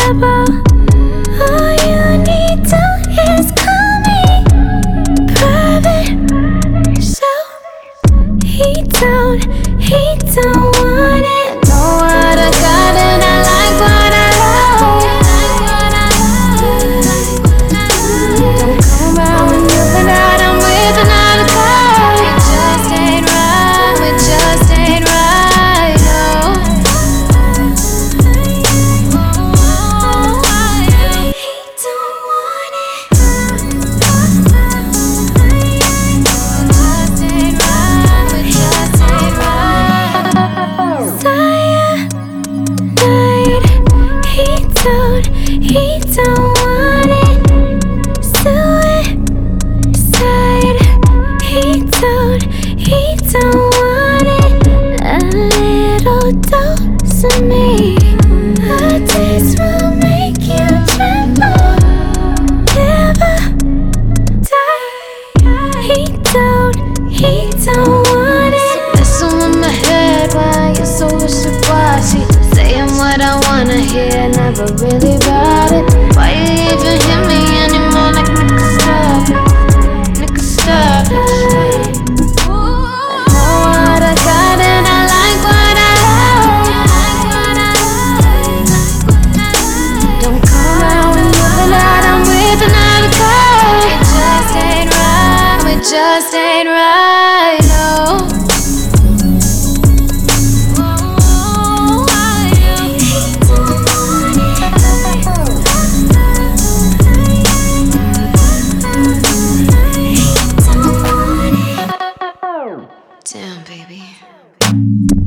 trouble. All you need to is call me private. So he don't want it. Know what I got and I like what I love. Don't come around when you find out I'm with another girl. It just ain't right, it just ain't right, no. He don't want it. It just ain't right, it just ain't right. Cyanide, he don't want it. Suicide, he don't want it. A little dose of me, a taste will make you tremble. Never die. He don't want it. Messing with my head, why you're so wishy-washy? Saying what I wanna hear, never really about it. Why you even hear me anymore? Like nigga, stop it, nigga, stop it. I know what I got and I like what I love. Don't come around when you find out I'm with another girl. It just ain't right, it just ain't right, no. Damn, baby.